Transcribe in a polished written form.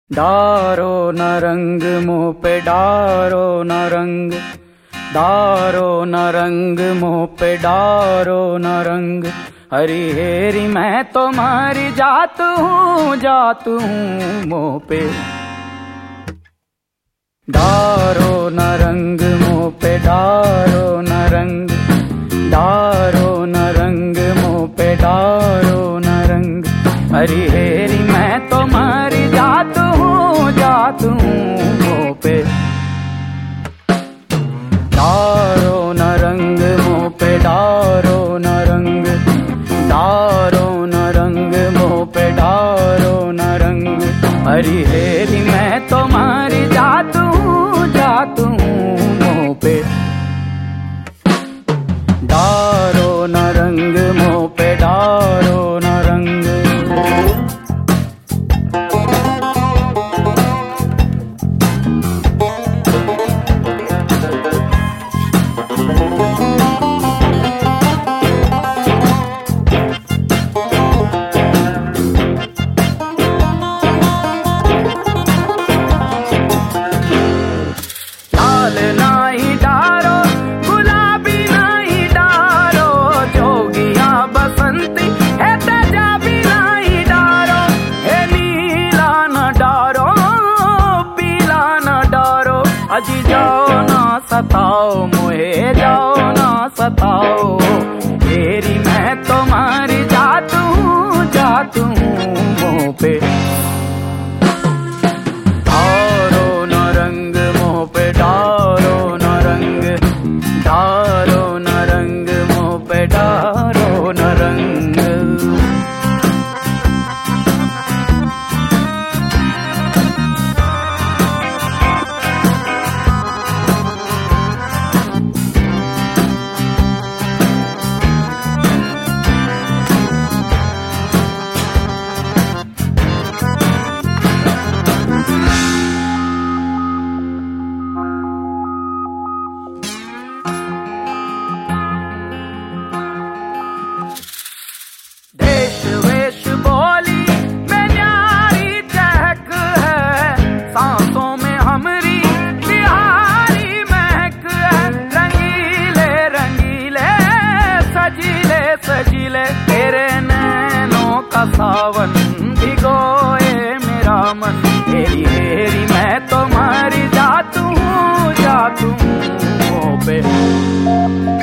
डारो न रंग मुँह पे डारो न रंग, डारो न रंग मुँह पे डारो न रंग। हरी हेरी मैं तुम्हारी जात हूँ मुँह पे डारो न रंग मुँह पे डारो न रंग, डारो न रंग मुँह पे डारो न रंग। हरी हेरी मैं तुम्हारी जात हूँ मुँह पे डारो न रंग मुँह पे डारो न रंग, डारो न रंग मुँह पे डारो न रंग। हरी हेरी मैं तुम्हारी जात हूँ मुँह पे डारो न रंग मुँह पे डारो न रंग। अजी जाओ ना सताओ मुझे, जाओ ना सताओ। तेरी मैं तुम्हारी जात हूँ मुँह पे डारो न रंग मुँह पे डारो न रंग, डारो न रंग मुँह पे डारो न रंग। सजीले तेरे नैनों का सावन भिगोए मेरा मन। हेरी हेरी मैं तुम्हारी जात हूँ मुँह पे